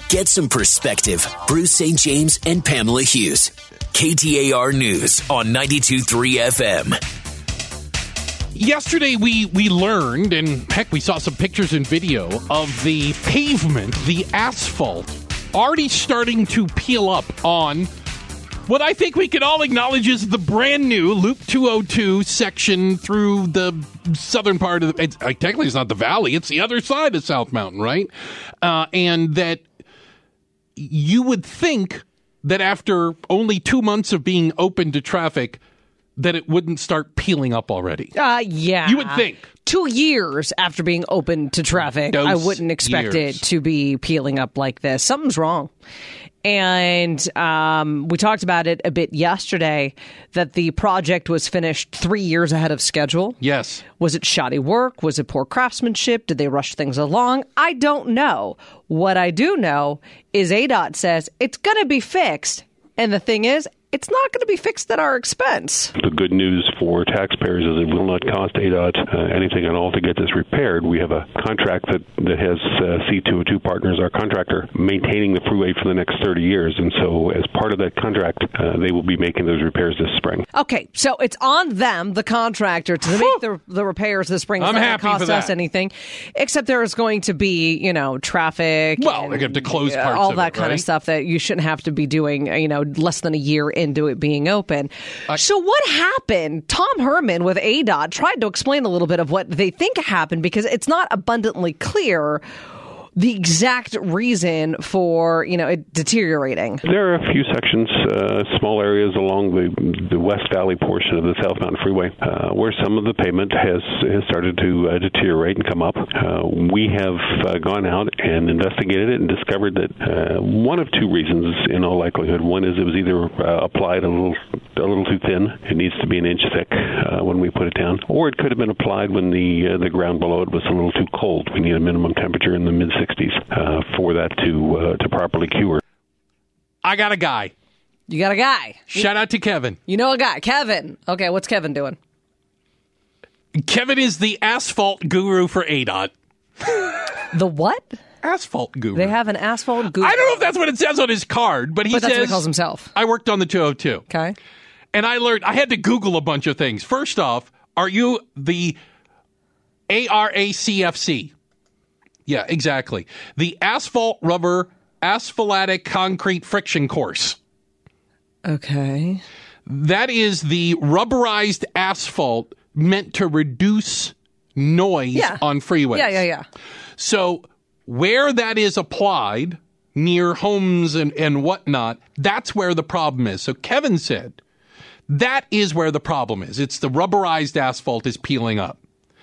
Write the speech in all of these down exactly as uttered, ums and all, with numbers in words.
Get some perspective. Bruce Saint James and Pamela Hughes. K T A R News on ninety-two point three F M. Yesterday, we, we learned, and heck, we saw some pictures and video of the pavement, the asphalt, already starting to peel up on what I think we can all acknowledge is the brand new Loop two oh two section through the southern part of the, it's, uh, technically it's not the valley, it's the other side of South Mountain, right? Uh, and that you would think that after only two months of being open to traffic, that it wouldn't start peeling up already. Uh, yeah. You would think. Two years after being open to traffic, Those I wouldn't expect years. it to be peeling up like this. Something's wrong. And um, we talked about it a bit yesterday, that the project was finished three years ahead of schedule. Yes. Was it shoddy work? Was it poor craftsmanship? Did they rush things along? I don't know. What I do know is A D O T says it's going to be fixed. And the thing is, it's not going to be fixed at our expense. The good news for taxpayers is it will not cost A D O T uh, anything at all to get this repaired. We have a contract that, that has uh, C two oh two Partners, our contractor, maintaining the freeway for the next thirty years. And so as part of that contract, uh, they will be making those repairs this spring. Okay, so it's on them, the contractor, to make the, the repairs this spring. It's I'm not happy going to for cost us that. anything, except there is going to be, you know, traffic. Well, and, they're going to have to close uh, parts all of that it, kind right? of stuff that you shouldn't have to be doing, you know, less than a year into it being open. Open. I, so what happened? Tom Herman with A D O T tried to explain a little bit of what they think happened, because it's not abundantly clear the exact reason for, you know, it deteriorating. There are a few sections, uh, small areas along the the West Valley portion of the South Mountain Freeway uh, where some of the pavement has, has started to uh, deteriorate and come up. Uh, we have uh, gone out and investigated it and discovered that uh, one of two reasons, in all likelihood. One is it was either uh, applied a little a little too thin. It needs to be an inch thick uh, when we put it down. Or it could have been applied when the uh, the ground below it was a little too cold. We need a minimum temperature in the mid sixties uh, for that to uh, to properly cure. I got a guy. You got a guy. Shout out to Kevin. You know a guy. Kevin. Okay, what's Kevin doing? Kevin is the asphalt guru for A D O T. The what? Asphalt guru. They have an asphalt guru. I don't know if that's what it says on his card, but he But says... that's what he calls himself. I worked on the two oh two. Okay. And I learned... I had to Google a bunch of things. First off, are you the A R A C F C? Yeah, exactly. The Asphalt Rubber Asphaltic Concrete Friction Course. Okay. That is the rubberized asphalt meant to reduce noise Yeah. on freeways. Yeah, yeah, yeah. So where that is applied, near homes and, and whatnot, that's where the problem is. So Kevin said that is where the problem is. It's the rubberized asphalt is peeling up.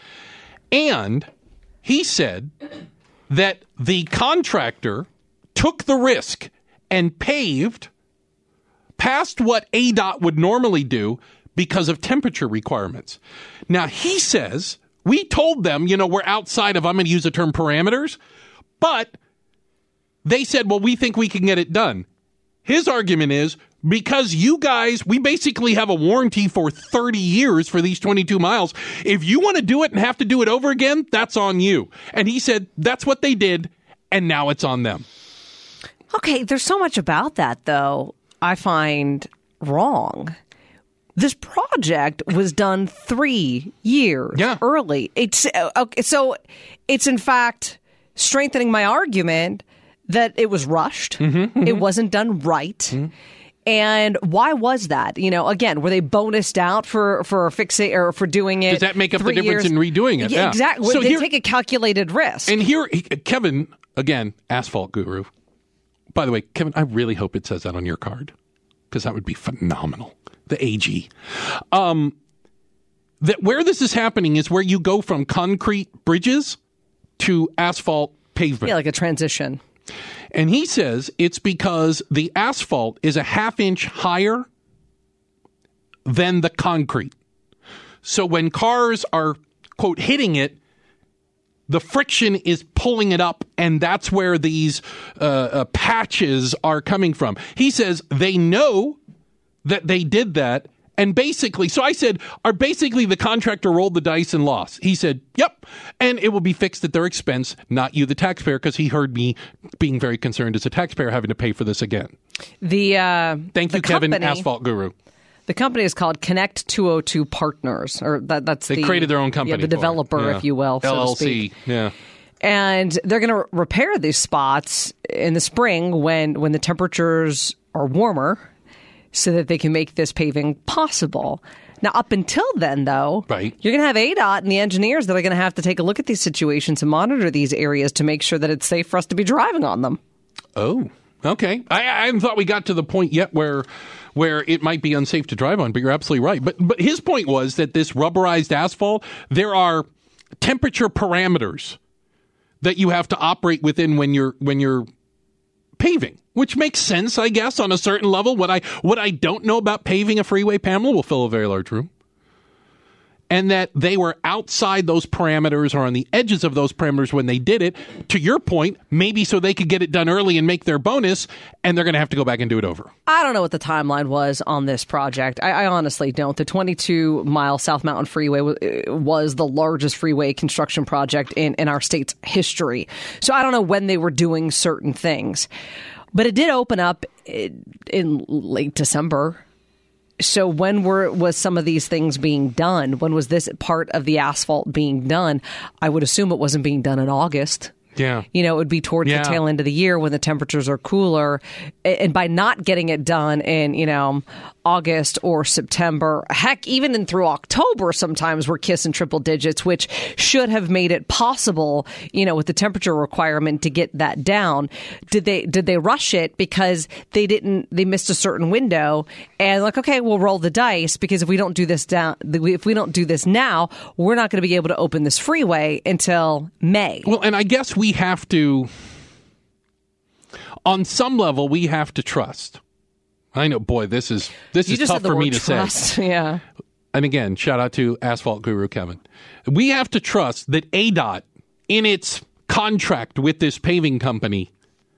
And he said that the contractor took the risk and paved past what A D O T would normally do because of temperature requirements. Now, he says, we told them, you know, we're outside of, I'm going to use the term parameters, but they said, well, we think we can get it done. His argument is, because you guys, we basically have a warranty for thirty years for these twenty-two miles. If you want to do it and have to do it over again, that's on you. And he said, that's what they did, and now it's on them. Okay, there's so much about that, though, I find wrong. This project was done three years Yeah. early. It's uh, okay, so it's in fact strengthening my argument that it was rushed. Mm-hmm, mm-hmm. It wasn't done right. Mm-hmm. And why was that? You know, again, were they bonused out for for fixing or for doing it? Does that make up the three difference years? in redoing it? Yeah, Yeah. exactly. So they here- take a calculated risk. And here, he- Kevin, again, asphalt guru. By the way, Kevin, I really hope it says that on your card, because that would be phenomenal. The A G. Um, that where this is happening is where you go from concrete bridges to asphalt pavement. Yeah, like a transition. And he says it's because the asphalt is a half inch higher than the concrete. So when cars are, quote, hitting it, the friction is pulling it up, and that's where these uh, uh, patches are coming from. He says they know that they did that, And basically, so I said, are basically the contractor rolled the dice and lost? He said, yep. And it will be fixed at their expense, not you, the taxpayer, because he heard me being very concerned as a taxpayer having to pay for this again. The uh, Thank the you, Kevin, company, Asphalt Guru. The company is called Connect two oh two Partners, or that, that's they the, created their own company. Yeah, the developer, yeah. if you will, so L L C, to speak. Yeah. And they're going to repair these spots in the spring when when the temperatures are warmer, so that they can make this paving possible. Now, up until then, though, right. you're going to have A D O T and the engineers that are going to have to take a look at these situations and monitor these areas to make sure that it's safe for us to be driving on them. Oh, okay. I, I hadn't thought we got to the point yet where where it might be unsafe to drive on, but you're absolutely right. But but his point was that this rubberized asphalt, there are temperature parameters that you have to operate within when you're when you're paving. Which makes sense, I guess, on a certain level. What I what I don't know about paving a freeway, Pamela, will fill a very large room. And that they were outside those parameters or on the edges of those parameters when they did it. To your point, maybe so they could get it done early and make their bonus, and they're going to have to go back and do it over. I don't know what the timeline was on this project. I, I honestly don't. The twenty-two mile South Mountain Freeway w- was the largest freeway construction project in, in our state's history. So I don't know when they were doing certain things. But it did open up in, in late December. So when were was some of these things being done? When was this part of the asphalt being done? I would assume it wasn't being done in August. Yeah. You know, it would be towards yeah. the tail end of the year when the temperatures are cooler. And by not getting it done in, you know, August or September, heck, even in through October, sometimes we're kissing triple digits, which should have made it possible, you know, with the temperature requirement to get that down. Did they did they rush it because they didn't they missed a certain window and like, okay, we'll roll the dice because if we don't do this down, if we don't do this now, we're not going to be able to open this freeway until May. Well, and I guess we We have to, on some level, we have to trust. I know, boy, this is this you is just tough said the for word me to trust. say. Yeah. And again, shout out to Asphalt Guru Kevin. We have to trust that A D O T, in its contract with this paving company,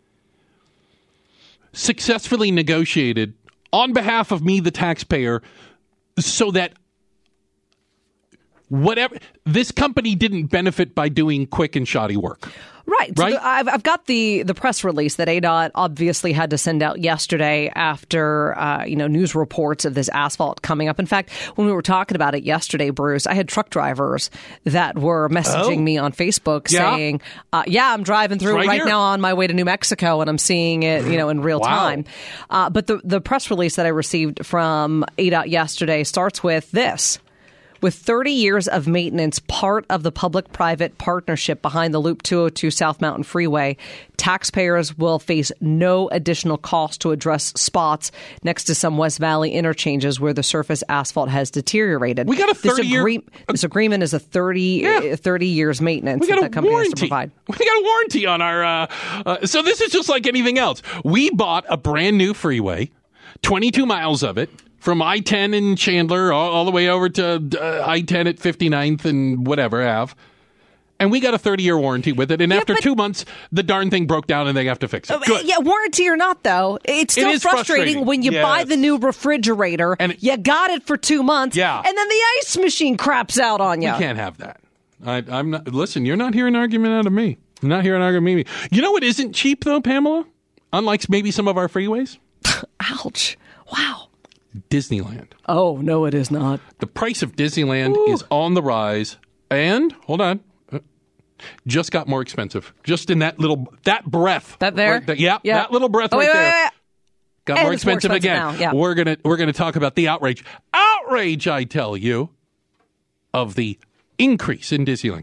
successfully negotiated on behalf of me, the taxpayer, so that whatever this company didn't benefit by doing quick and shoddy work. Right. So right? the, I've, I've got the, the press release that A D O T obviously had to send out yesterday after, uh, you know, news reports of this asphalt coming up. In fact, when we were talking about it yesterday, Bruce, I had truck drivers that were messaging oh. me on Facebook yeah. saying, uh, yeah, I'm driving through right, right here. now on my way to New Mexico and I'm seeing it, you know, in real wow. time. Uh, but the, the press release that I received from A D O T yesterday starts with this. With thirty years of maintenance, part of the public-private partnership behind the Loop two oh two South Mountain Freeway, taxpayers will face no additional cost to address spots next to some West Valley interchanges where the surface asphalt has deteriorated. We got a thirty-year... This, agree- this agreement is a thirty, yeah. thirty years maintenance we got that, a that company warranty. has to provide. We got a warranty on our... Uh, uh, so this is just like anything else. We bought a brand new freeway, twenty-two miles of it, from I ten in Chandler all, all the way over to uh, I ten at fifty-ninth and whatever Ave. And we got a thirty-year warranty with it. And yeah, after but, two months, the darn thing broke down and they have to fix it. Good. Yeah, warranty or not, though, it's still it frustrating, frustrating when you yes. buy the new refrigerator, and it, you got it for two months, yeah. and then the ice machine craps out on you. You can't have that. I, I'm not. Listen, you're not hearing an argument out of me. You're not hearing an argument out of me. You know what isn't cheap, though, Pamela? Unlike maybe some of our freeways? Ouch. Wow. Disneyland. Oh, no, it is not. The price of Disneyland Ooh. is on the rise. And, hold on, just got more expensive. Just in that little, that breath. That there? Right there. Yeah, yeah, that little breath oh, right wait, there. Wait, wait. Got and more it's more expensive, expensive again. now, yeah. We're gonna we're gonna talk about the outrage. Outrage, I tell you, of the increase in Disneyland.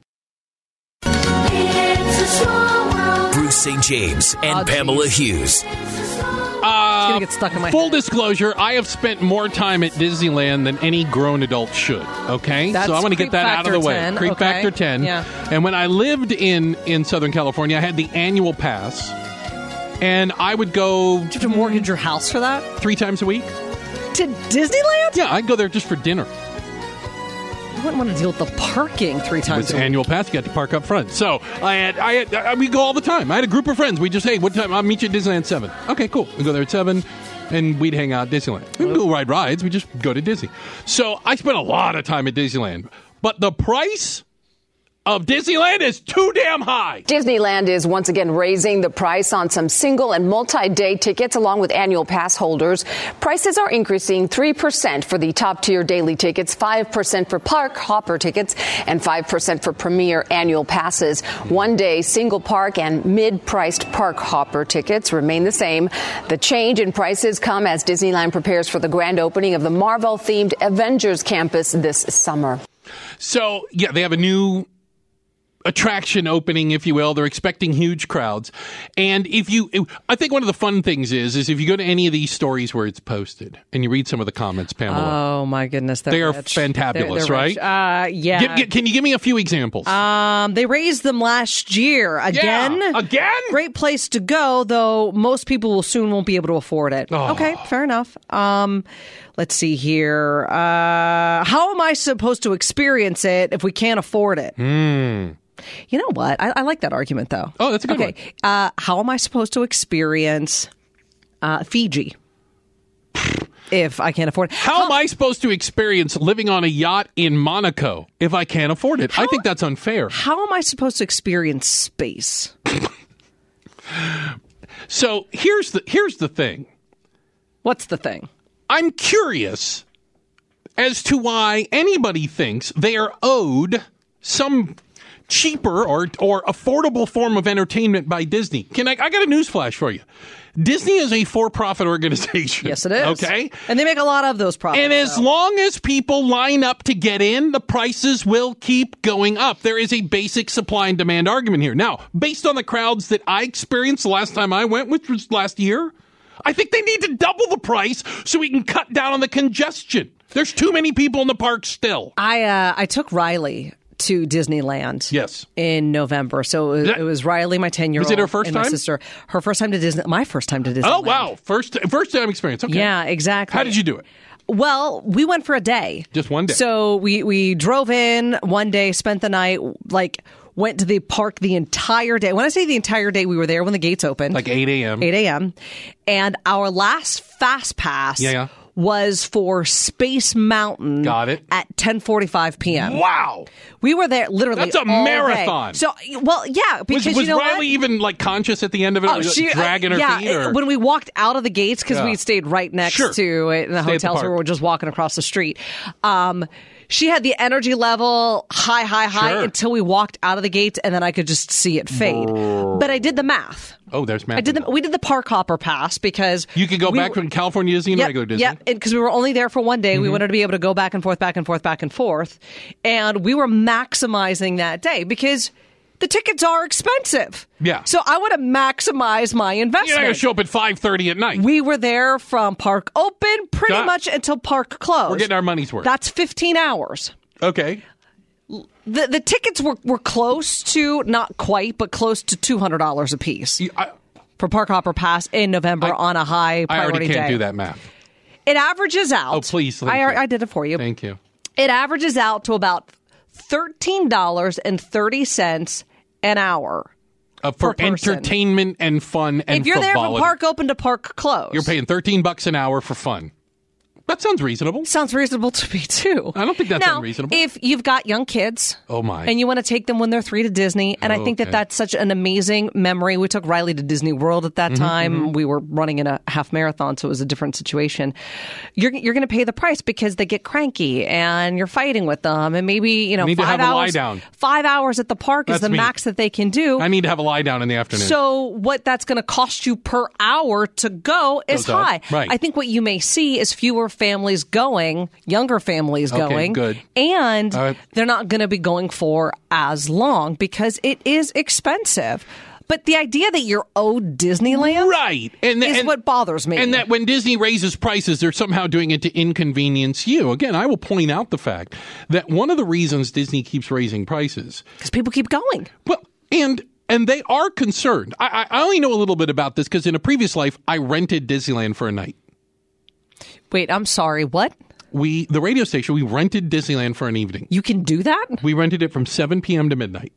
Bruce Saint James and oh, Pamela Hughes. Uh, gonna get stuck in my full head. disclosure, I have spent more time at Disneyland than any grown adult should. Okay, That's so I want to get creep that out of the factor way. ten, Creep okay. factor ten. Yeah. And when I lived in in Southern California, I had the annual pass, and I would go. Did you have to mortgage your house for that? Three times a week. To Disneyland? Yeah, I'd go there just for dinner. You wouldn't want to deal with the parking three times With a week. annual pass, you got to park up front. So I had, I had, I, we go all the time. I had a group of friends. We just, hey, what time? I'll meet you at Disneyland at seven. Okay, cool. We go there at seven. and we'd hang out at Disneyland. We didn't go ride rides. We just go to Disney. So I spent a lot of time at Disneyland. But the price of Disneyland is too damn high. Disneyland is once again raising the price on some single and multi-day tickets along with annual pass holders. Prices are increasing three percent for the top-tier daily tickets, five percent for park hopper tickets, and five percent for premier annual passes. One-day single park and mid-priced park hopper tickets remain the same. The change in prices come as Disneyland prepares for the grand opening of the Marvel-themed Avengers campus this summer. So, yeah, they have a new attraction opening, if you will. They're expecting huge crowds. And if you, I think one of the fun things is, is if you go to any of these stories where it's posted and you read some of the comments, Pamela. Oh my goodness. They are rich. fantabulous, they're, they're right? Uh, yeah. Give, give, can you give me a few examples? Um, they raised them last year. Again? Yeah, again? Great place to go, though most people will soon won't be able to afford it. Oh. Okay, fair enough. Um, let's see here. Uh, how am I supposed to experience it if we can't afford it? Hmm. You know what? I, I like that argument, though. Oh, that's a good okay. one. Uh, how am I supposed to experience uh, Fiji if I can't afford it? How, how am I supposed to experience living on a yacht in Monaco if I can't afford it? How, I think that's unfair. How am I supposed to experience space? So here's the here's the thing. What's the thing? I'm curious as to why anybody thinks they are owed some cheaper or or affordable form of entertainment by Disney. Can I? I got a news flash for you. Disney is a for-profit organization. Yes, it is. Okay, and they make a lot of those profits. And as so. long as people line up to get in, the prices will keep going up. There is a basic supply and demand argument here. Now, based on the crowds that I experienced the last time I went, which was last year, I think they need to double the price so we can cut down on the congestion. There's too many people in the park still. I uh, I took Riley to Disneyland. Yes. In November. So it was, that, it was Riley, my ten-year-old. Was it her first and time? My sister. Her first time to Disney. My first time to Disneyland. Oh, wow. First, first time experience. Okay. Yeah, exactly. How did you do it? Well, we went for a day. Just one day. So we, we drove in one day, spent the night, like, went to the park the entire day. When I say the entire day, we were there when the gates opened. Like eight a.m. eight a.m. And our last Fast Pass yeah, yeah. was for Space Mountain. Got it. At ten forty-five p.m. Wow. We were there literally That's a all marathon. Day. So, well, yeah, because was, was you know Riley what? even like conscious at the end of it? Oh, was she, dragging uh, her yeah, feet? Or? When we walked out of the gates, because Yeah. we stayed right next Sure. to it in the Stay at the hotel, so we park. were just walking across the street. Um, she had the energy level high, high, high Sure. until we walked out of the gates, and then I could just see it fade. But I did the math. Oh, there's math. I did the, we did the park hopper pass because You could go we back were- from California Disney and Yep, regular Disney. Yeah, because we were only there for one day. Mm-hmm. We wanted to be able to go back and forth, back and forth, back and forth. And we were maximizing that day because the tickets are expensive. Yeah. So I want to maximize my You're investment. not going to show up at five thirty at night. We were there from park open pretty Got- much until park closed. We're getting our money's worth. That's fifteen hours. Okay. The the tickets were, were close to, not quite, but close to two hundred dollars a piece You- I, for Park Hopper Pass in November I- on a high I priority already can't day. do that math. It averages out. Oh, please. Thank I, you. I did it for you. Thank you. It averages out to about thirteen dollars and thirty cents an hour. Uh, for Per person. entertainment and fun and If you're there frivolity. from park open to park closed, You're paying thirteen bucks an hour for fun. That sounds reasonable. sounds reasonable to me too. I don't think that's now, unreasonable. If you've got young kids, Oh, my. and you want to take them when they're three to Disney, and I think that Okay. that's such an amazing memory. We took Riley to Disney World at that Mm-hmm, time. We were running in a half marathon, so it was a different situation. You're you're going to pay the price because they get cranky and you're fighting with them, and maybe you know need to five have a lie hours. down. Five hours at the park is That's the me. max that they can do. I need to have a lie down in the afternoon. So what that's going to cost you per hour to go is Goes up. high. Right. I think what you may see is fewer families going, younger families Okay, going, good. and All right. they're not going to be going for as long because it is expensive. But the idea that you're owed Disneyland right. And, is and, what bothers me. And that when Disney raises prices, they're somehow doing it to inconvenience you. Again, I will point out the fact that one of the reasons Disney keeps raising prices, because people keep going. well, and and they are concerned. I, I only know a little bit about this because in a previous life, I rented Disneyland for a night. Wait, I'm sorry. What? We, the radio station, we rented Disneyland for an evening. You can do that? We rented it from seven p.m. to midnight.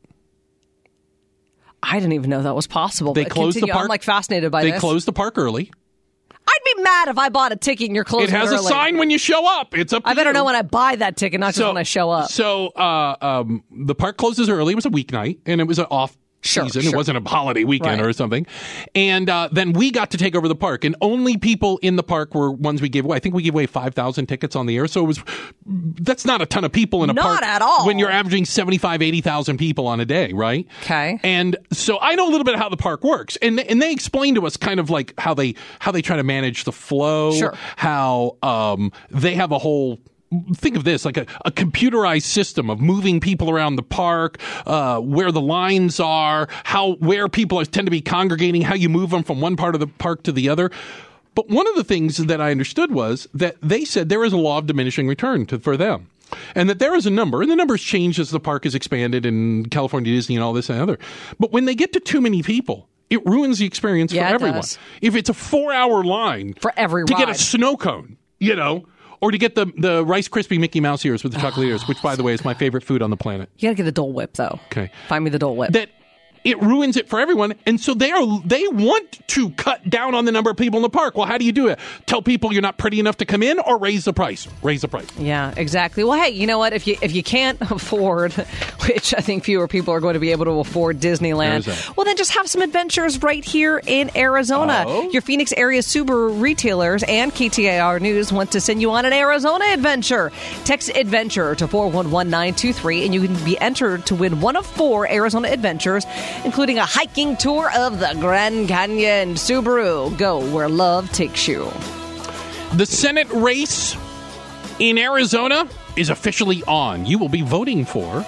I didn't even know that was possible. They But closed continue. the park. I'm like fascinated by They this. closed the park early. I'd be mad if I bought a ticket and you're closing It has early. a sign when you show up. It's up to I better you. know when I buy that ticket, not just when I show up. So uh, um, the park closes early. It was a weeknight, and it was an off Sure, season. sure. It wasn't a holiday weekend Right. or something. And uh, then we got to take over the park, and only people in the park were ones we gave away. I think we gave away five thousand tickets on the air, so it was that's not a ton of people in a Not park. at all. When you're averaging seventy-five, eighty thousand people on a day, right? Okay. And so I know a little bit of how the park works, and and they explained to us kind of like how they how they try to manage the flow, Sure. how um, they have a whole. Think of this like a, a computerized system of moving people around the park, uh, where the lines are, how where people are, tend to be congregating, how you move them from one part of the park to the other. But one of the things that I understood was that they said there is a law of diminishing return to, for them. And that there is a number, and the numbers change as the park is expanded and California Disney and all this and other. But when they get to too many people, it ruins the experience Yeah, for it everyone. does. If it's a four-hour line For every to get a ride. snow cone, you know, or to get the, the Rice Krispie Mickey Mouse ears with the chocolate ears, which, by the way, is my favorite food on the planet. You got to get the Dole Whip, though. Okay. Find me the Dole Whip. That it ruins it for everyone, and so they are they want to cut down on the number of people in the park. Well, how do you do it? Tell people you're not pretty enough to come in, or raise the price? Raise the price. Yeah, exactly. Well, hey, you know what? If you if you can't afford, which I think fewer people are going to be able to afford Disneyland, There's that. well, then just have some adventures right here in Arizona. Oh. Your Phoenix area Subaru retailers and K T A R News want to send you on an Arizona adventure. Text adventure to four one one nine two three, and you can be entered to win one of four Arizona adventures, including a hiking tour of the Grand Canyon. Subaru, go where love takes you. The Senate race in Arizona is officially on. You will be voting for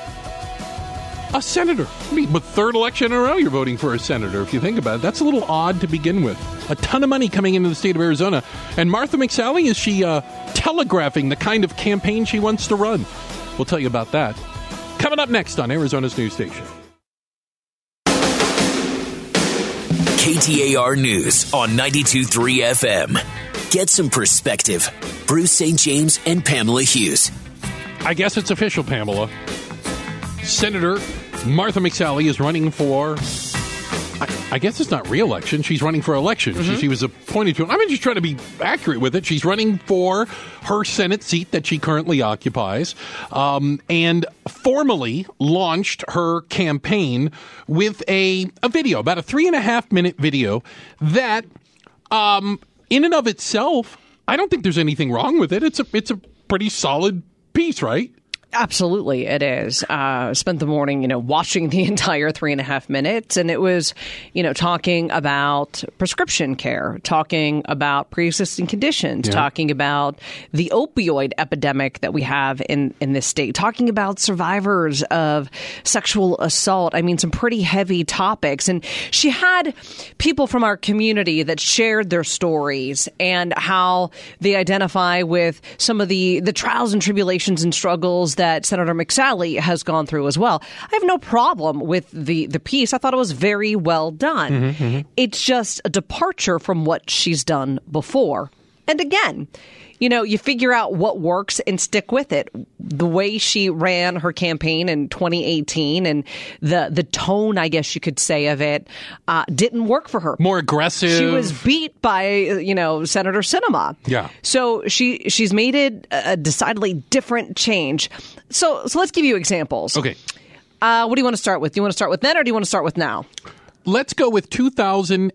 a senator. I mean, the third election in a row you're voting for a senator, if you think about it. That's a little odd to begin with. A ton of money coming into the state of Arizona. And Martha McSally, is she uh, telegraphing the kind of campaign she wants to run? We'll tell you about that. Coming up next on Arizona's news station. K T A R News on ninety-two point three F M. Get some perspective. Bruce Saint James and Pamela Hughes. I guess it's official, Pamela. Senator Martha McSally is running for, I, I guess it's not re-election. She's running for election. Mm-hmm. She, she was appointed to, I'm just trying to be accurate with it. She's running for her Senate seat that she currently occupies, um, and formally launched her campaign with a, a video, about a three and a half minute video that, um, in and of itself, I don't think there's anything wrong with it. It's a, it's a pretty solid piece, right? Absolutely, it is. Uh, spent the morning, you know, watching the entire three and a half minutes, and it was, you know, talking about prescription care, talking about pre-existing conditions, Yeah. talking about the opioid epidemic that we have in, in this state, talking about survivors of sexual assault. I mean, some pretty heavy topics. And she had people from our community that shared their stories and how they identify with some of the, the trials and tribulations and struggles that Senator McSally has gone through as well. I have no problem with the, the piece. I thought it was very well done. Mm-hmm, mm-hmm. It's just a departure from what she's done before. And again, you know, you figure out what works and stick with it. The way she ran her campaign in twenty eighteen and the the tone, I guess you could say, of it uh, didn't work for her. More aggressive. She was beat by, you know, Senator Sinema. Yeah. So she she's made it a decidedly different change. So so let's give you examples. Okay. Uh, what do you want to start with? Do you want to start with then or do you want to start with now? Let's go with two thousand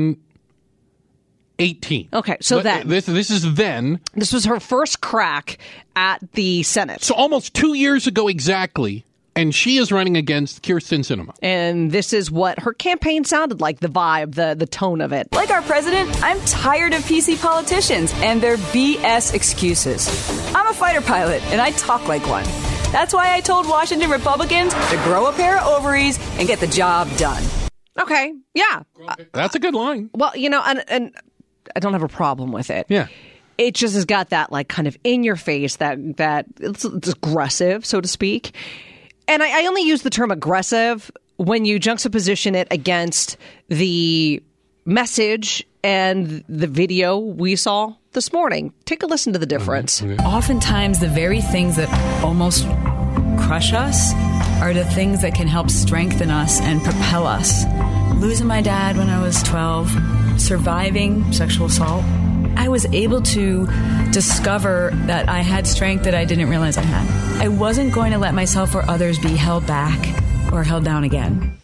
eighteen. Okay, so Let- then. This, this is then. This was her first crack at the Senate. So almost two years ago exactly, and she is running against Kyrsten Sinema. And this is what her campaign sounded like, the vibe, the, the tone of it. Like our president, I'm tired of P C politicians and their B S excuses. I'm a fighter pilot, and I talk like one. That's why I told Washington Republicans to grow a pair of ovaries and get the job done. Okay, yeah. That's a good line. Well, you know, and, and I don't have a problem with it. Yeah. It just has got that, like, kind of in your face, that, that it's, it's aggressive, so to speak. And I, I only use the term aggressive when you juxtaposition it against the message and the video we saw this morning. Take a listen to the difference. Oftentimes, the very things that almost crush us are the things that can help strengthen us and propel us. Losing my dad when I was twelve, surviving sexual assault, I was able to discover that I had strength that I didn't realize I had. I wasn't going to let myself or others be held back or held down again.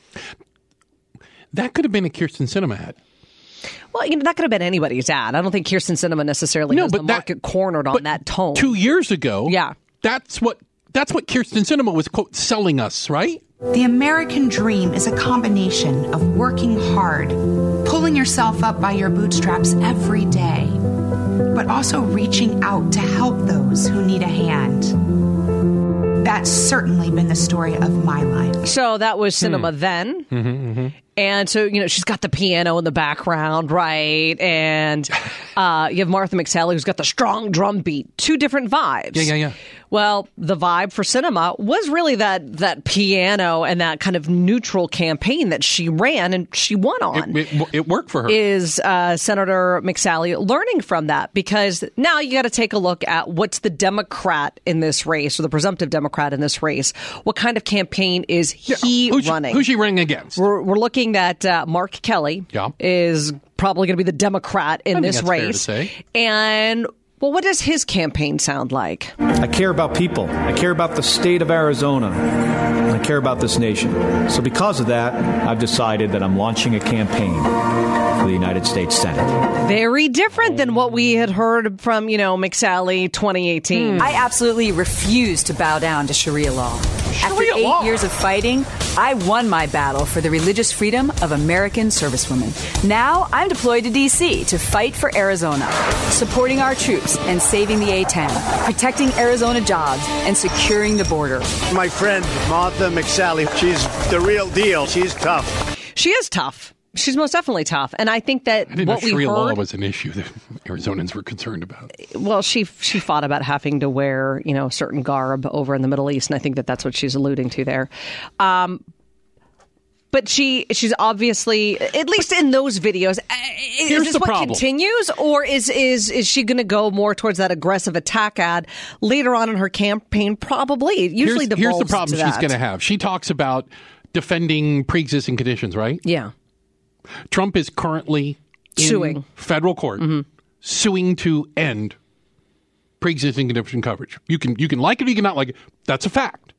That could have been a Kyrsten Sinema ad. Well, you know, that could have been anybody's ad. I don't think Kyrsten Sinema necessarily no, has but the market that, cornered on that tone. Two years ago, yeah. that's what that's what Kyrsten Sinema was, quote, selling us, right? The American dream is a combination of working hard, pulling yourself up by your bootstraps every day, but also reaching out to help those who need a hand. That's certainly been the story of my life. So that was Sinema hmm. then. Mm-hmm, mm-hmm. And so, you know, she's got the piano in the background, right? And uh, you have Martha McSally, who's got the strong drum beat. Two different vibes. Yeah, yeah, yeah. Well, the vibe for Sinema was really that that piano and that kind of neutral campaign that she ran and she won on. It, it, it worked for her. Is uh, Senator McSally learning from that? Because now you got to take a look at what's the Democrat in this race, or the presumptive Democrat in this race. What kind of campaign is he yeah. who's running? She, who's she running against? We're, we're looking at uh, Mark Kelly yeah. is probably going to be the Democrat in I this think that's race. fair to say. And, well, what does his campaign sound like? I care about people. I care about the state of Arizona. I care about this nation. So because of that, I've decided that I'm launching a campaign for the United States Senate. Very different than what we had heard from, you know, McSally twenty eighteen. I absolutely refuse to bow down to Sharia law. After Sharia eight law. years of fighting, I won my battle for the religious freedom of American servicewomen. Now I'm deployed to D C to fight for Arizona, supporting our troops and saving the A ten, protecting Arizona jobs and securing the border. My friend Martha McSally, she's the real deal. She's tough. She is tough. She's most definitely tough. And I think that I didn't what know we Sharia heard, law was an issue that Arizonans were concerned about. Well, she she fought about having to wear, you know, certain garb over in the Middle East, and I think that that's what she's alluding to there. Um, but she she's obviously, at least in those videos, is Here's this the what problem. continues, or is is is she going to go more towards that aggressive attack ad later on in her campaign? Probably. It usually here's, here's the devolves problem to she's that. going to have. She talks about defending pre-existing conditions, right? Yeah. Trump is currently in Suing. federal court, mm-hmm. suing to end pre-existing condition coverage. You can you can like it or you can not like it. That's a fact.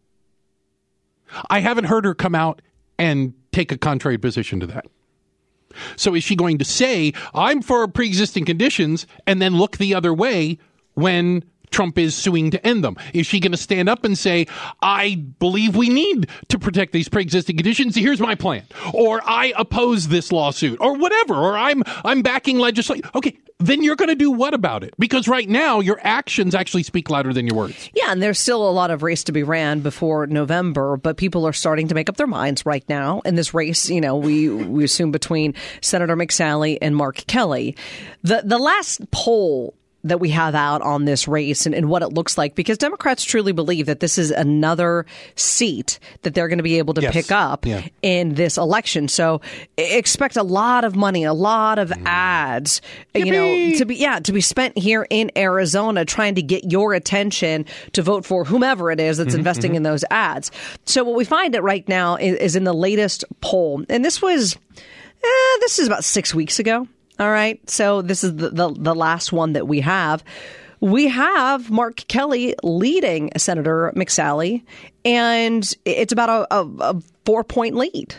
I haven't heard her come out and take a contrary position to that. So is she going to say, I'm for pre-existing conditions, and then look the other way when Trump is suing to end them? Is she going to stand up and say, I believe we need to protect these pre-existing conditions, here's my plan, or I oppose this lawsuit, or whatever, or I'm I'm backing legislation? Okay, then you're going to do what about it? Because right now your actions actually speak louder than your words. Yeah, and there's still a lot of race to be ran before November, but people are starting to make up their minds right now. In this race, you know, we we assume between Senator McSally and Mark Kelly. The the last poll that we have out on this race and, and what it looks like, because Democrats truly believe that this is another seat that they're going to be able to yes. pick up yeah. in this election. So expect a lot of money, a lot of mm. ads, Yippee. you know, to be yeah to be spent here in Arizona trying to get your attention to vote for whomever it is that's mm-hmm, investing mm-hmm. in those ads. So what we find it right now is, is in the latest poll, and this was eh, this is about six weeks ago. All right. So this is the, the, the last one that we have. We have Mark Kelly leading Senator McSally, and it's about a, a, a four-point lead.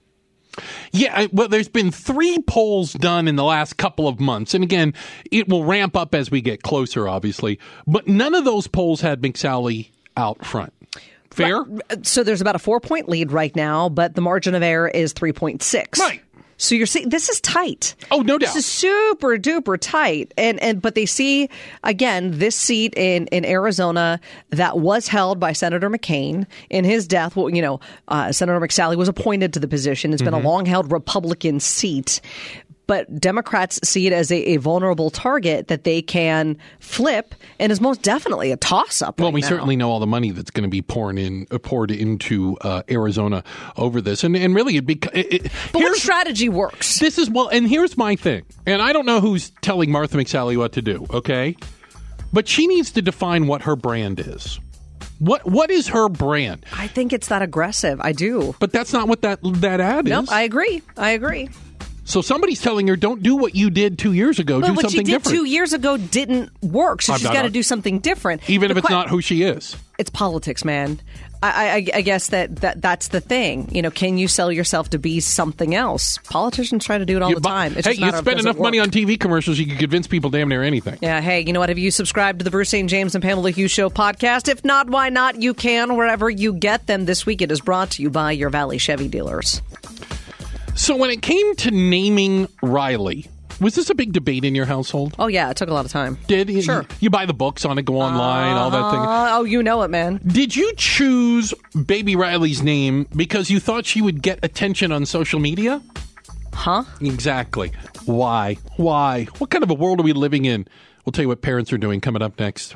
Yeah, well, there's been three polls done in the last couple of months. And again, it will ramp up as we get closer, obviously. But none of those polls had McSally out front. Fair? Right. So there's about a four-point lead right now, but the margin of error is three point six. Right. So you're seeing this is tight. Oh, no doubt. This is super duper tight. And and but they see, again, this seat in, in Arizona that was held by Senator McCain in his death. Well, you know, uh, Senator McSally was appointed to the position. It's been mm-hmm. a long held Republican seat. But Democrats see it as a, a vulnerable target that they can flip, and is most definitely a toss-up right Well, we now. certainly know all the money that's going to be pouring in, uh, poured into uh, Arizona over this, and and really, it be, it, it, but what strategy works? This is well, and here's my thing, and I don't know who's telling Martha McSally what to do, okay? But she needs to define what her brand is. What what is her brand? I think it's that aggressive. I do, but that's not what that that ad nope, is. I agree. I agree. So somebody's telling her, don't do what you did two years ago. But do what something she did different. two years ago didn't work, so I'm she's not got to on- do something different. Even The if it's que- not who she is. It's politics, man. I, I, I guess that, that that's the thing. You know, can you sell yourself to be something else? Politicians try to do it all You the bu- time. It's hey, just you not a- spend doesn't enough money work. on T V commercials, you can convince people damn near anything. Yeah, hey, you know what? Have you subscribed to the Bruce Saint James and Pamela Hughes Show podcast? If not, why not? You can wherever you get them. This week it is brought to you by your Valley Chevy dealers. So when it came to naming Riley, was this a big debate in your household? Oh, yeah, it took a lot of time. Did you? Sure. You buy the books on it, go online, all that thing. Uh, oh, you know it, man. Did you choose baby Riley's name because you thought she would get attention on social media? Huh? Exactly. Why? Why? What kind of a world are we living in? We'll tell you what parents are doing coming up next.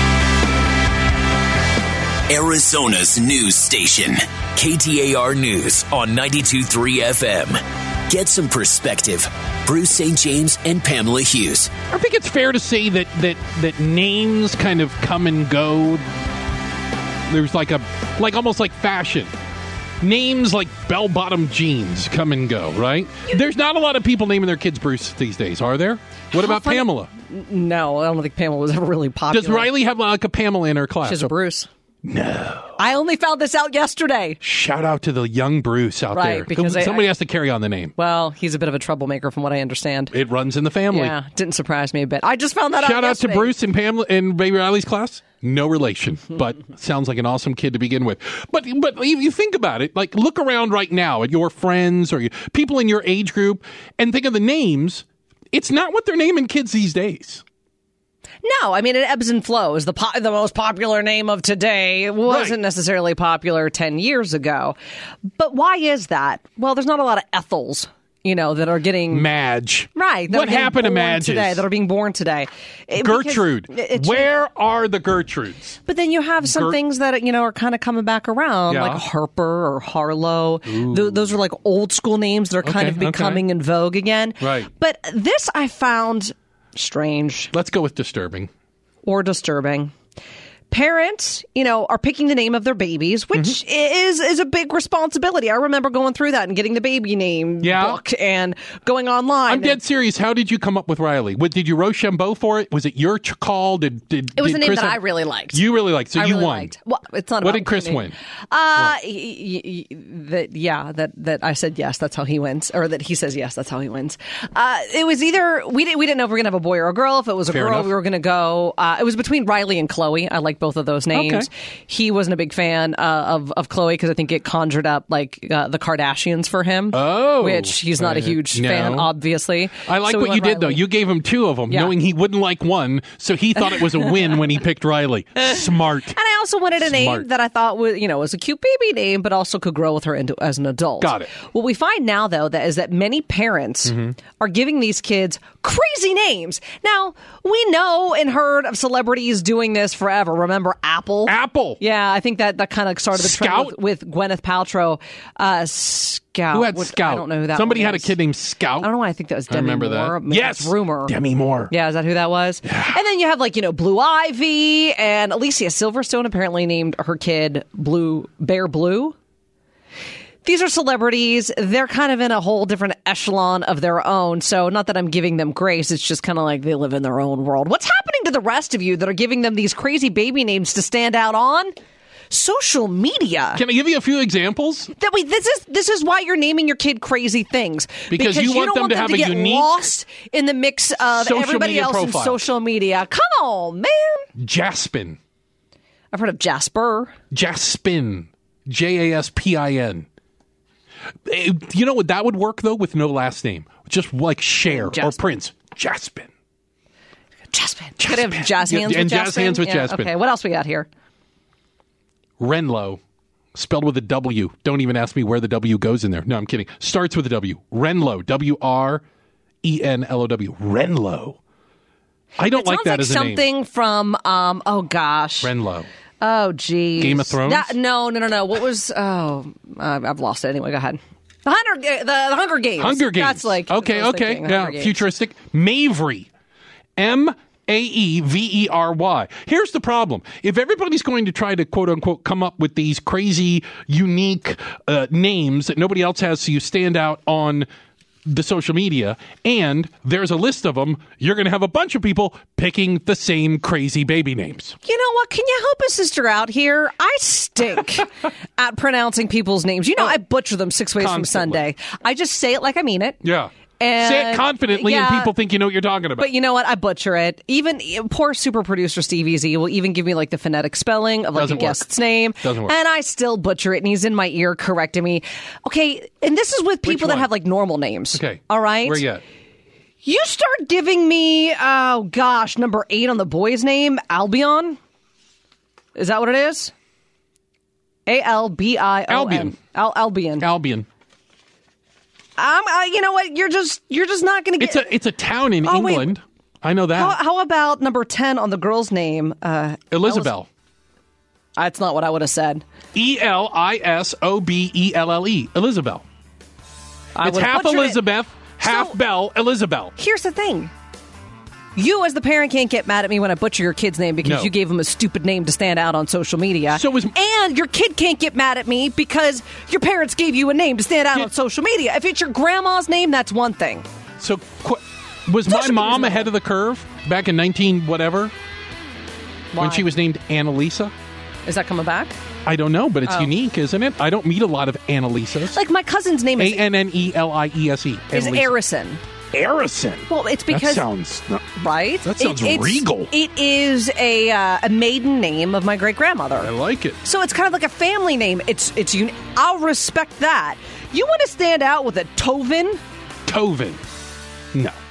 Arizona's news station, K T A R News on ninety-two point three F M. Get some perspective. Bruce Saint James and Pamela Hughes. I think it's fair to say that, that, that names kind of come and go. There's like a, like almost like fashion. Names like bell-bottom jeans come and go, right? There's not a lot of people naming their kids Bruce these days, are there? What about funny- Pamela? No, I don't think Pamela was ever really popular. Does Riley have like a Pamela in her class? She's a Bruce. No. I only found this out yesterday. Shout out to the young Bruce out Right, there. because I- Somebody I- has to carry on the name. Well, he's a bit of a troublemaker from what I understand. It runs in the family. Yeah, didn't surprise me a bit. I just found that out Shout out to yesterday. Bruce and Pamela and Baby Riley's class. No relation, but sounds like an awesome kid to begin with. But but if you think about it, like look around right now at your friends or your, people in your age group and think of the names. It's not what they're naming kids these days. No, I mean, it ebbs and flows. The po- the most popular name of today wasn't Right. necessarily popular ten years ago. But why is that? Well, there's not a lot of Ethels, you know, that are getting... Madge. Right. that What are getting happened to born Madges? today? That are being born today. It- because Gertrude. it- Where are the Gertrudes? But then you have some Gert- things that, you know, are kind of coming back around, Yeah. like Harper or Harlow. Th- those are like old school names that are kind Okay, of becoming okay. in vogue again. Right. But this I found strange Let's go with disturbing. or disturbing. Parents, you know, are picking the name of their babies, which Mm-hmm. is is a big responsibility. I remember going through that and getting the baby name Yeah. book and going online. I'm dead serious. How did you come up with Riley? What, did you Rochambeau for it? Was it your ch- call? Did did It was did a name Chris that have- I really liked. You really liked, so I you really won. liked. Well, it's not What about did Chris winning. win? Uh, y- y- y- that yeah, that that I said yes. That's how he wins, or that he says yes. That's how he wins. Uh, it was either we didn't we didn't know if we were gonna have a boy or a girl. If it was a Fair girl, enough. we were gonna go. Uh, it was between Riley and Chloe. I like both of those names. Okay. He wasn't a big fan uh, of of Chloe because I think it conjured up like uh, the Kardashians for him. Oh. which he's not a Uh, huge no. fan, obviously. I like So we what you went did, though. Riley. You gave him two of them, Yeah. knowing he wouldn't like one, so he thought it was a win when he picked Riley. Smart. And I also wanted a name Smart. that I thought was, you know, was a cute baby name, but also could grow with her into as an adult. Got it. What we find now, though, that is that many parents Mm-hmm. are giving these kids crazy names. Now, we know and heard of celebrities doing this forever. Remember Apple? Apple. Yeah, I think that, that kind of started the trend Scout? with, with Gwyneth Paltrow. Uh, Scout. Who had What- Scout? I don't know who that Somebody one had a is. kid named Scout. I don't know why I think that was I Demi remember Moore. that. Maybe Yes. that's rumor. Demi Moore. Yeah, is that who that was? And then you have like, you know, Blue Ivy and Alicia Silverstone apparently named her kid Blue Bear Blue. These are celebrities. They're kind of in a whole different echelon of their own. So not that I'm giving them grace. It's just kind of like they live in their own world. What's happening to the rest of you that are giving them these crazy baby names to stand out on? Social media. Can I give you a few examples? That we, this is this is why you're naming your kid crazy things Because you want don't them to have a get unique lost in the mix of social everybody media else profile. in social media. Come on, man! Jaspin. I've heard of Jasper. Jaspin. J A S P I N. Eh, You know what? That would work, though, with no last name. Just like Cher or Jaspin. Prince. Jaspin. Jaspin. Jaspin. Could have jazz hands Yeah, with and jazz Jaspin? hands with Yeah, Jaspin. Okay, what else we got here? Renlo. Spelled with a W. Don't even ask me where the W goes in there. No, I'm kidding. Starts with a W. Renlo. W R E N L O W. Renlo. I don't It like sounds that like as a something name. from, um, oh gosh. Renlo. Oh, geez. Game of Thrones? That- no, no, no, no. What was, oh, uh, I've lost it anyway. Go ahead. The Hunger, the, the Hunger Games. Hunger Games. That's like, okay, I was okay. thinking, Yeah, Hunger Games. futuristic. Mavery. M A E V E R Y. Here's the problem. If everybody's going to try to, quote unquote, come up with these crazy, unique uh, names that nobody else has so you stand out on the social media, and there's a list of them, you're going to have a bunch of people picking the same crazy baby names. You know what? Can you help a sister out here? I stink at pronouncing people's names. You know, oh, I butcher them six ways constantly. From Sunday. I just say it like I mean it. Yeah. And, say it confidently, yeah, and people think you know what you're talking about. But you know what? I butcher it. Even poor super producer Steve Easy will even give me like the phonetic spelling of like Doesn't a guest's work. Name. Doesn't work. And I still butcher it, and he's in my ear correcting me. Okay, and this is with people that have like normal names. Okay. All right? Where you at? You start giving me, oh gosh, number eight on the boy's name, Albion. Is that what it is? A L B I O N. Albion. Al- Albion. Albion. Um, uh, you know what? You're just you're just not going to get. It's a it's a town in oh, England. Wait. I know that. How, how about number ten on the girl's name? Uh, Elizabeth. That's not what I would have said. E L I S O B E L L E. Elizabeth. I it's half Elizabeth, it. half so, Bell. Elizabeth. Here's the thing. You, as the parent, can't get mad at me when I butcher your kid's name because no. you gave him a stupid name to stand out on social media. So was, and your kid can't get mad at me because your parents gave you a name to stand out did, on social media. If it's your grandma's name, that's one thing. So qu- was social my mom ahead of the curve back in nineteen whatever Why? When she was named Annalisa? Is that coming back? I don't know, but it's oh. unique, isn't it? I don't meet a lot of Annalisas. Like my cousin's name is A N N E L I E S E. Is Arison. Arison. Well, it's because that sounds right. That sounds it, regal. It is a uh, a maiden name of my great grandmother. I like it. So it's kind of like a family name. It's it's un- I'll respect that. You want to stand out with a Tovin? Tovin. No.